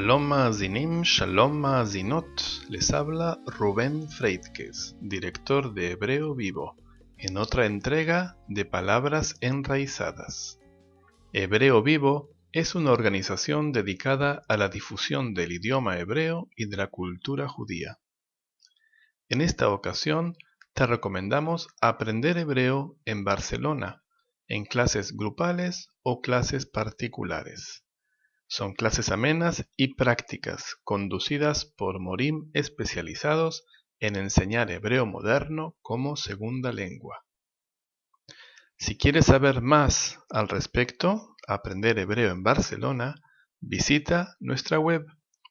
Shalom Maazinim, Shalom Maazinot, les habla Rubén Freitges, director de Hebreo Vivo, en otra entrega de Palabras Enraizadas. Hebreo Vivo es una organización dedicada a la difusión del idioma hebreo y de la cultura judía. En esta ocasión te recomendamos aprender hebreo en Barcelona, en clases grupales o clases particulares. Son clases amenas y prácticas, conducidas por morim especializados en enseñar hebreo moderno como segunda lengua. Si quieres saber más al respecto, aprender hebreo en Barcelona, visita nuestra web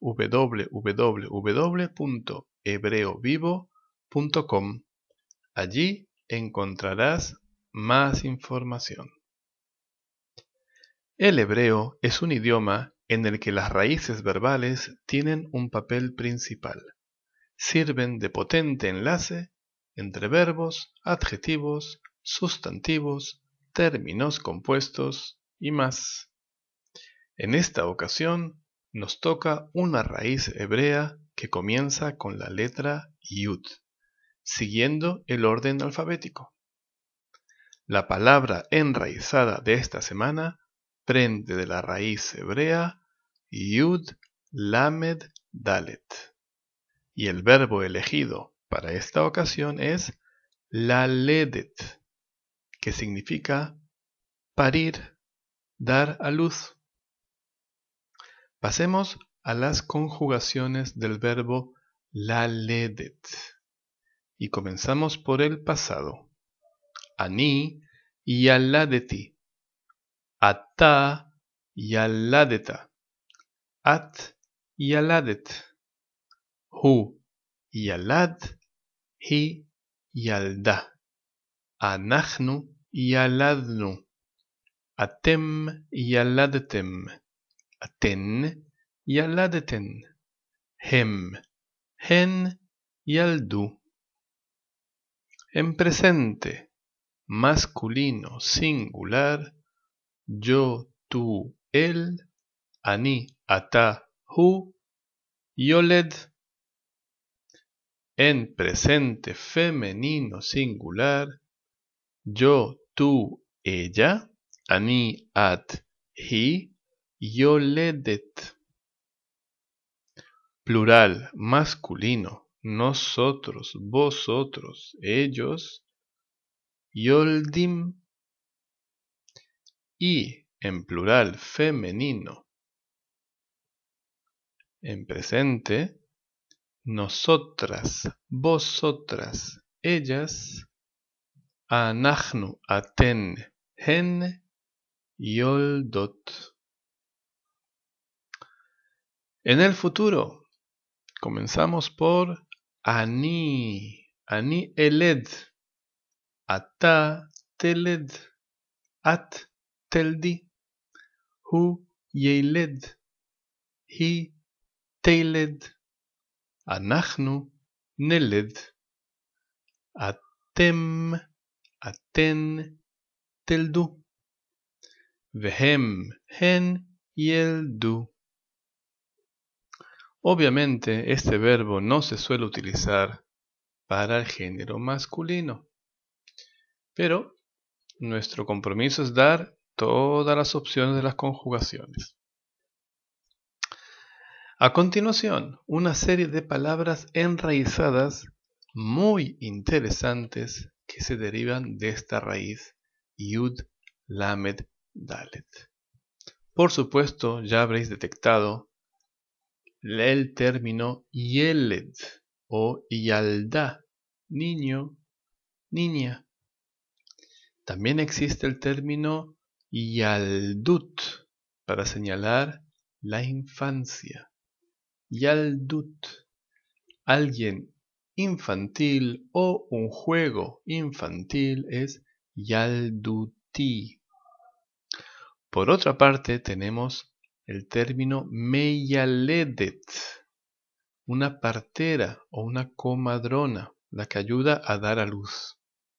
www.hebreovivo.com. Allí encontrarás más información. El hebreo es un idioma en el que las raíces verbales tienen un papel principal. Sirven de potente enlace entre verbos, adjetivos, sustantivos, términos compuestos y más. En esta ocasión nos toca una raíz hebrea que comienza con la letra Yud, siguiendo el orden alfabético. La palabra enraizada de esta semana prende de la raíz hebrea Yud Lamed Dalet. Y el verbo elegido para esta ocasión es laledet, que significa parir, dar a luz. Pasemos a las conjugaciones del verbo laledet. Y comenzamos por el pasado. Ani yaladeti. Ata yaladeta. At yaladet. Hu yalad. Hi yalda. Anachnu yaladnu. Atem yaladtem. Aten yaladeten. Hem. Hen yaldu. En presente, masculino singular, yo, tú, él, ani, ata, hu, yoled. En presente femenino singular, yo, tú, ella, ani, at, hi, yoledet. Plural masculino, nosotros, vosotros, ellos, yoldim. Y en plural femenino, en presente, nosotras, vosotras, ellas, anachnu, aten, hen, yoldot. En el futuro, comenzamos por ani, ani eled, ata teled, at teldi, hu yeled, hi teiled, אנחנו נלד, אתם, אתן, תלדו, והם, הן, ילדו. Obviamente, este verbo no se suele utilizar para el género masculino, pero nuestro compromiso es dar todas las opciones de las conjugaciones. A continuación, una serie de palabras enraizadas muy interesantes que se derivan de esta raíz Yud Lamed Dalet. Por supuesto, ya habréis detectado el término Yeled o Yalda, niño, niña. También existe el término Yaldut para señalar la infancia. Yaldut, alguien infantil o un juego infantil es Yalduti. Por otra parte tenemos el término Meyaledet, una partera o una comadrona, la que ayuda a dar a luz.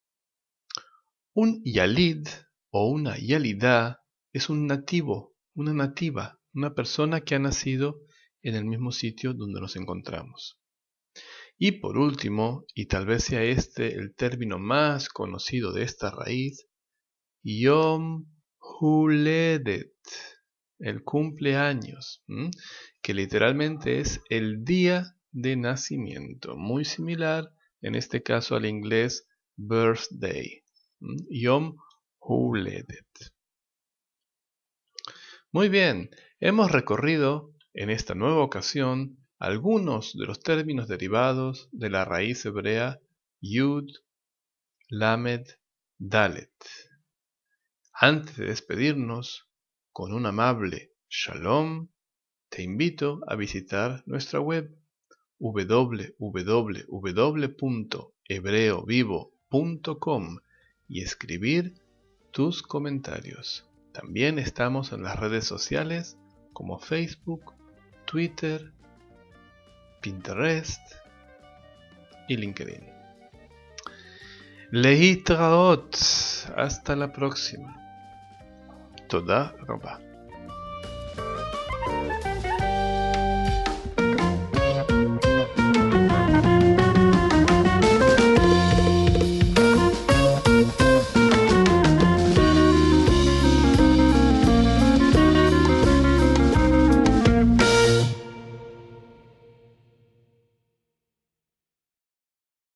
Un Yalid o una Yalidá es un nativo, una nativa, una persona que ha nacido en el mismo sitio donde nos encontramos. Y por último, y tal vez sea este el término más conocido de esta raíz, Yom Huledet, el cumpleaños, que literalmente es el día de nacimiento, muy similar en este caso al inglés birthday, Yom Huledet. Muy bien, hemos recorrido en esta nueva ocasión algunos de los términos derivados de la raíz hebrea Yud, Lamed, Dalet. Antes de despedirnos, con un amable Shalom, te invito a visitar nuestra web www.hebreovivo.com y escribir tus comentarios. También estamos en las redes sociales como Facebook, Twitter, Pinterest y LinkedIn. Lehitraot. Hasta la próxima. Toda Rabba.